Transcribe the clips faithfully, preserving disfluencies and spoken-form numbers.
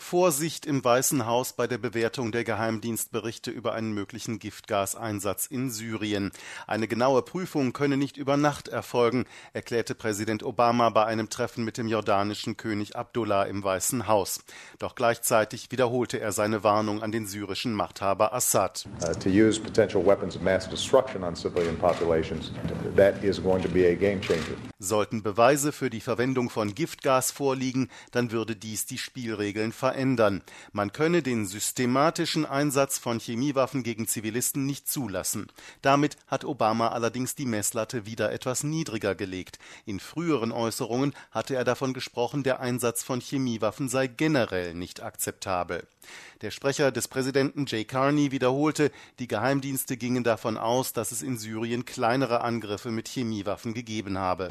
Vorsicht im Weißen Haus bei der Bewertung der Geheimdienstberichte über einen möglichen Giftgaseinsatz in Syrien. Eine genaue Prüfung könne nicht über Nacht erfolgen, erklärte Präsident Obama bei einem Treffen mit dem jordanischen König Abdullah im Weißen Haus. Doch gleichzeitig wiederholte er seine Warnung an den syrischen Machthaber Assad. Uh, to use potential weapons of mass destruction on civilian populations, that is going to be a game changer. Sollten Beweise für die Verwendung von Giftgas vorliegen, dann würde dies die Spielregeln verändern. Man könne den systematischen Einsatz von Chemiewaffen gegen Zivilisten nicht zulassen. Damit hat Obama allerdings die Messlatte wieder etwas niedriger gelegt. In früheren Äußerungen hatte er davon gesprochen, der Einsatz von Chemiewaffen sei generell nicht akzeptabel. Der Sprecher des Präsidenten Jay Carney wiederholte, die Geheimdienste gingen davon aus, dass es in Syrien kleinere Angriffe mit Chemiewaffen gegeben habe.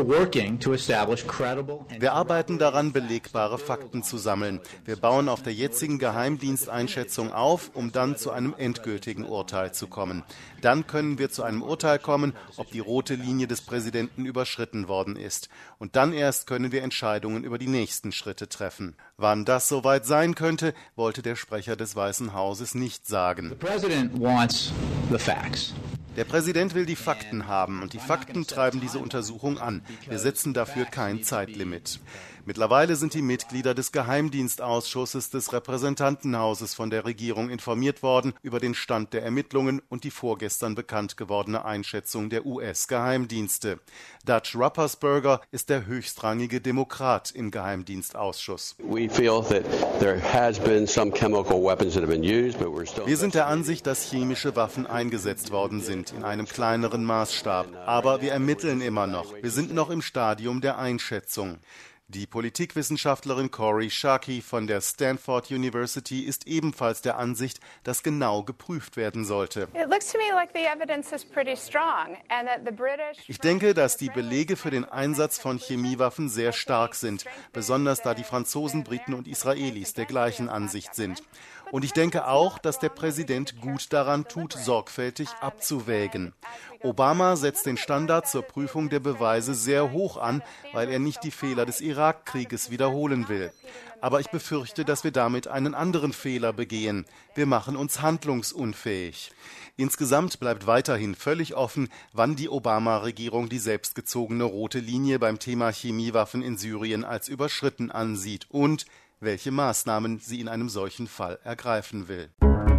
Wir arbeiten daran, belegbare Fakten zu sammeln. Wir bauen auf der jetzigen Geheimdiensteinschätzung auf, um dann zu einem endgültigen Urteil zu kommen. Dann können wir zu einem Urteil kommen, ob die rote Linie des Präsidenten überschritten worden ist. Und dann erst können wir Entscheidungen über die nächsten Schritte treffen. Wann das soweit sein könnte, wollte der Sprecher des Weißen Hauses nicht sagen. Der Präsident will die Fakten haben und die Fakten treiben diese Untersuchung an. Wir setzen dafür kein Zeitlimit. Mittlerweile sind die Mitglieder des Geheimdienstausschusses des Repräsentantenhauses von der Regierung informiert worden über den Stand der Ermittlungen und die vorgestern bekannt gewordene Einschätzung der U S-Geheimdienste. Dutch Ruppersberger ist der höchstrangige Demokrat im Geheimdienstausschuss. Wir sind der Ansicht, dass chemische Waffen eingesetzt worden sind, in einem kleineren Maßstab. Aber wir ermitteln immer noch. Wir sind noch im Stadium der Einschätzung. Die Politikwissenschaftlerin Kori Schake von der Stanford University ist ebenfalls der Ansicht, dass genau geprüft werden sollte. Ich denke, dass die Belege für den Einsatz von Chemiewaffen sehr stark sind, besonders da die Franzosen, Briten und Israelis der gleichen Ansicht sind. Und ich denke auch, dass der Präsident gut daran tut, sorgfältig abzuwägen. Obama setzt den Standard zur Prüfung der Beweise sehr hoch an, weil er nicht die Fehler des Irakkrieges wiederholen will. Aber ich befürchte, dass wir damit einen anderen Fehler begehen. Wir machen uns handlungsunfähig. Insgesamt bleibt weiterhin völlig offen, wann die Obama-Regierung die selbstgezogene rote Linie beim Thema Chemiewaffen in Syrien als überschritten ansieht und welche Maßnahmen sie in einem solchen Fall ergreifen will.